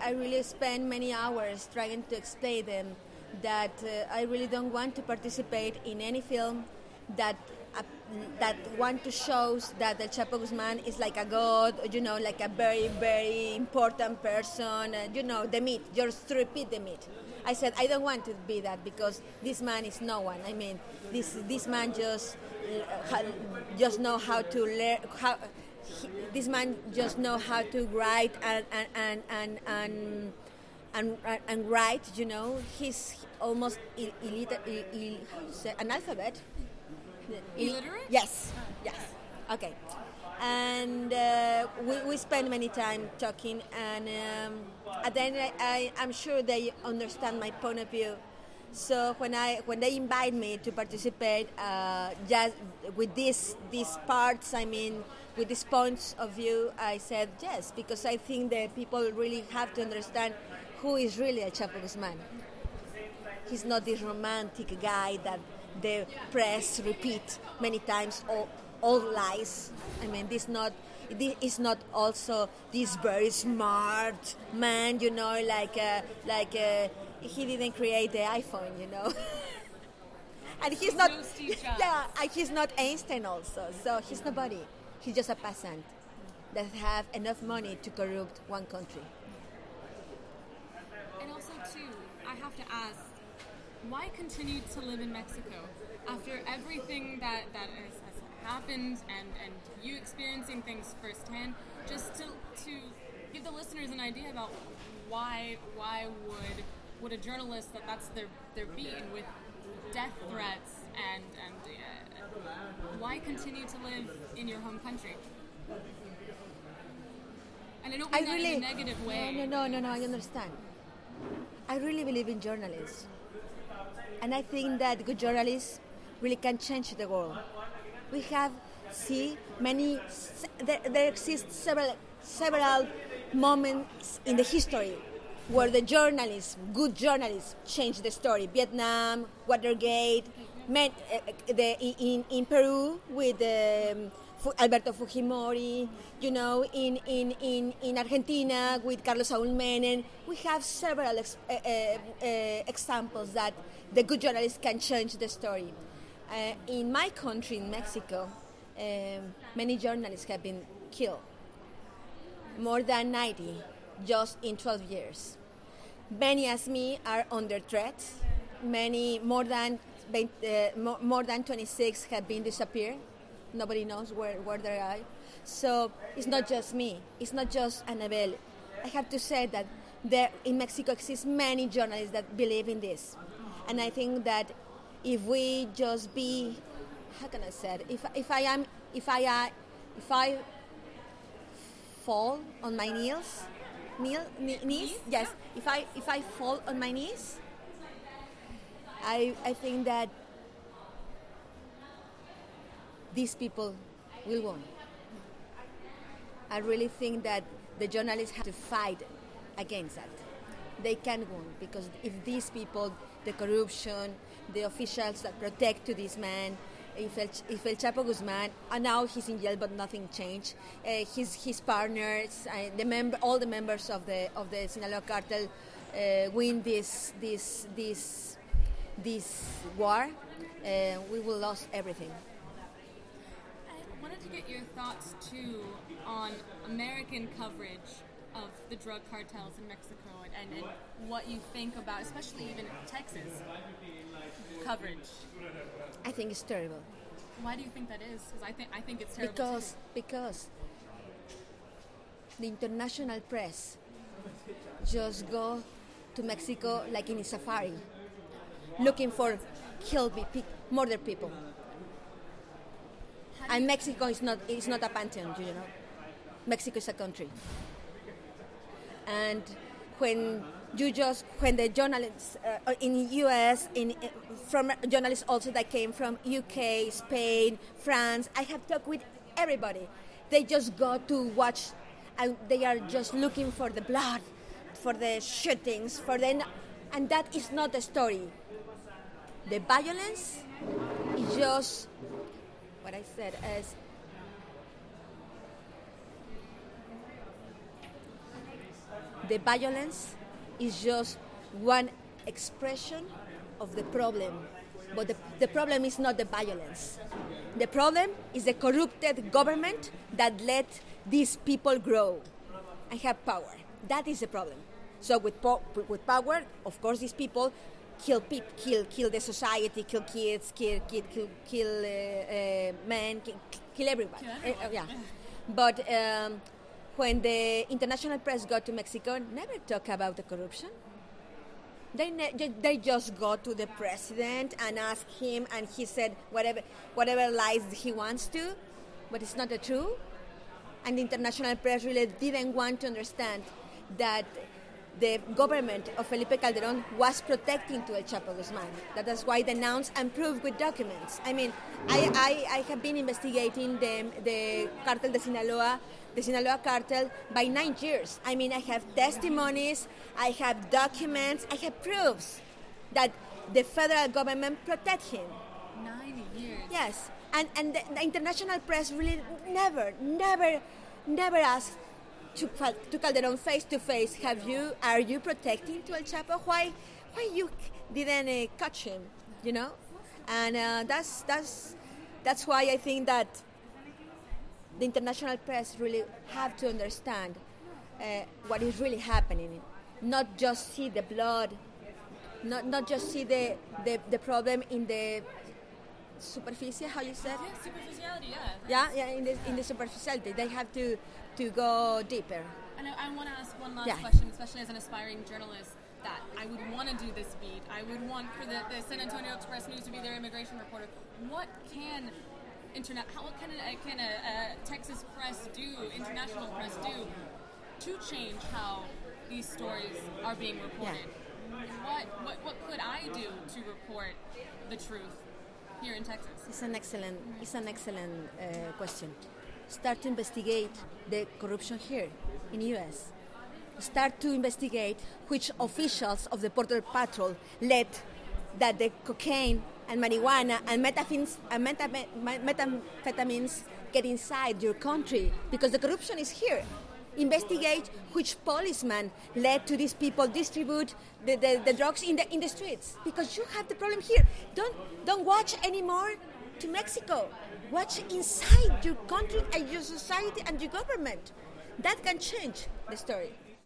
I really spend many hours trying to explain them that I really don't want to participate in any film that want to show that El Chapo Guzman is like a god, like a very, very important person, the myth, just to repeat the myth. I said, I don't want to be that because this man is no one. I mean, this man just know how to learn, this man just know how to write and write, he's almost an alphabet. Illiterate? Yes. Okay. And we spend many time talking, and then I'm sure they understand my point of view. So when they invite me to participate, just with these parts, with these points of view, I said yes, because I think that people really have to understand who is really El Chapo Guzman. He's not this romantic guy that the press repeat many times, all lies. I mean, this is not also this very smart man, like he didn't create the iPhone, and he's not. Yeah, and he's not Einstein also. So he's nobody. He's just a peasant that have enough money to corrupt one country. And also, too, I have to ask, why continue to live in Mexico after everything that has happened and you experiencing things firsthand? Just to give the listeners an idea about why would a journalist that's their beat with death threats and why continue to live in your home country? And I don't mean that in a negative way. No, I understand. I really believe in journalists. And I think that good journalists really can change the world. We have there exist several moments in the history where the good journalists, changed the story. Vietnam, Watergate, in Peru with Alberto Fujimori, in Argentina with Carlos Saúl Menem. We have several examples that the good journalists can change the story. In my country, in Mexico, many journalists have been killed. More than 90, just in 12 years. Many as me are under threat. Many, more than 26 have been disappeared. Nobody knows where they are. So it's not just me. It's not just Anabel. I have to say that there in Mexico exist many journalists that believe in this. And I think that if we just be, how can I say it? If I fall on my knees, yes. If I fall on my knees, I think that these people will win. I really think that the journalists have to fight against that. They can win because if these people, the corruption, the officials that protect to this man, if El Chapo Guzman, and now he's in jail but nothing changed, his partners, all the members of the Sinaloa cartel win this war, we will lose everything. I wanted to get your thoughts too on American coverage of the drug cartels in Mexico and what you think about, especially even Texas coverage. I think it's terrible. Why do you think that is? Because I think it's terrible because the international press just go to Mexico like in a safari, looking for murder people. And Mexico is not a pantheon, Mexico is a country. And when the journalists in U.S., from journalists also that came from UK, Spain, France, I have talked with everybody. They just go to watch, and they are just looking for the blood, for the shootings, and that is not the story. The violence is just what I said as the violence is just one expression of the problem. But the problem is not the violence. The problem is the corrupted government that let these people grow and have power. That is the problem. So with power, of course, these people kill the society, kill kids, kill men, kill everyone. Yeah. But when the international press got to Mexico, never talk about the corruption. They just go to the president and ask him, and he said whatever lies he wants to, but it's not the truth. And the international press really didn't want to understand that the government of Felipe Calderón was protecting to El Chapo Guzman. That's why they announced and proved with documents. I mean, I have been investigating the cartel de Sinaloa, the Sinaloa cartel, by 9 years. I mean, I have testimonies, I have documents, I have proofs that the federal government protect him. 9 years. Yes, and the international press really never asked to Calderón face to face. Are you protecting to El Chapo? Why you didn't catch him? You know, and that's why I think that the international press really have to understand what is really happening. Not just see the blood, not just see the problem in the superficie. How you said? Yeah, superficiality. Yeah. Yeah. In the superficiality, they have to go deeper. And I want to ask one last question, especially as an aspiring journalist, that I would want to do this beat. I would want for the San Antonio Express News to be their immigration reporter. What can a Texas press do, international press do, to change how these stories are being reported? Yeah. What could I do to report the truth here in Texas? It's an excellent question. Start to investigate the corruption here in the U.S. Start to investigate which officials of the Border Patrol let that the cocaine and marijuana and methamphetamines get inside your country, because the corruption is here. Investigate which policeman led to these people distribute the drugs in the streets, because you have the problem here. Don't watch anymore to Mexico. Watch inside your country and your society and your government. That can change the story.